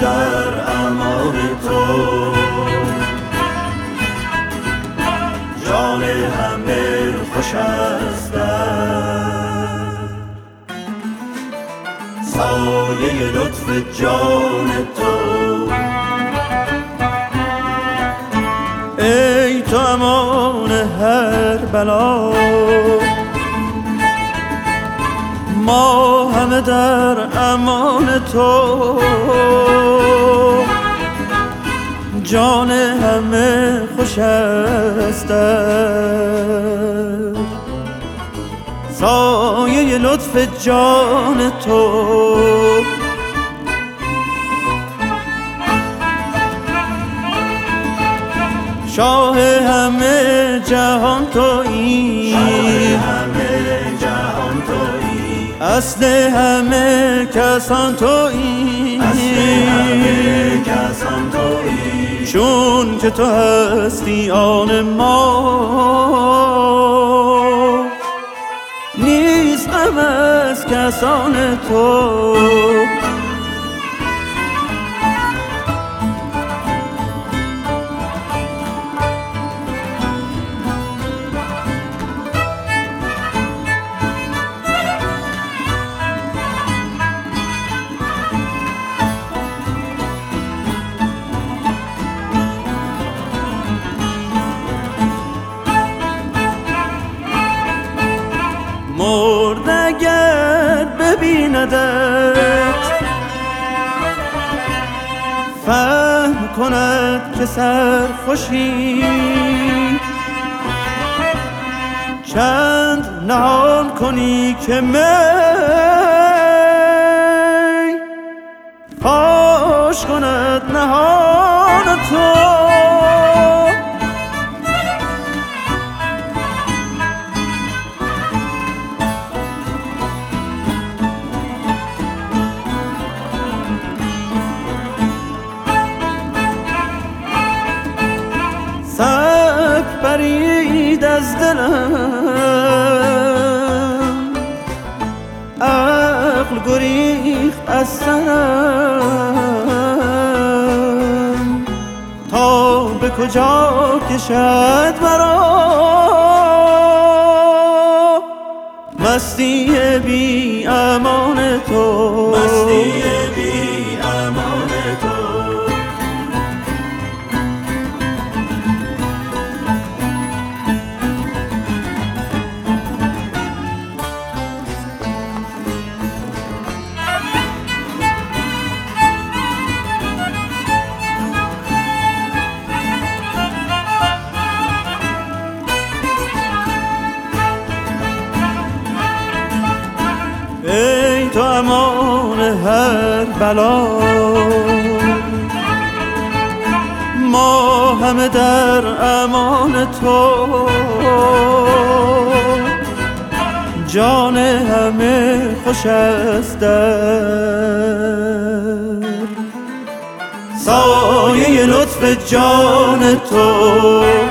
در امان تو، جان همه خوش است در سایه لطف جان تو. ای تو امان هر بلا، ما همه در امان تو، جان همه خوش است در سایه لطف جان تو. شاه همه جهان تویی، اصل همه کسان تویی، چون که تو هستی آن ما، نیست غم از کسان تو. مرد اگر ببیندت، فهم کند که سرخوشی، چند نهان کنی که می فاش کند نهان تو. سگ پرید از دلم، عقل گریخت از سرم، تا به کجا کشد مرا مستی بی امان تو، مستی بی امان تو. ای تو امان هر بلا، ما همه در امان تو، جان همه خوش است در سایه لطف جان تو.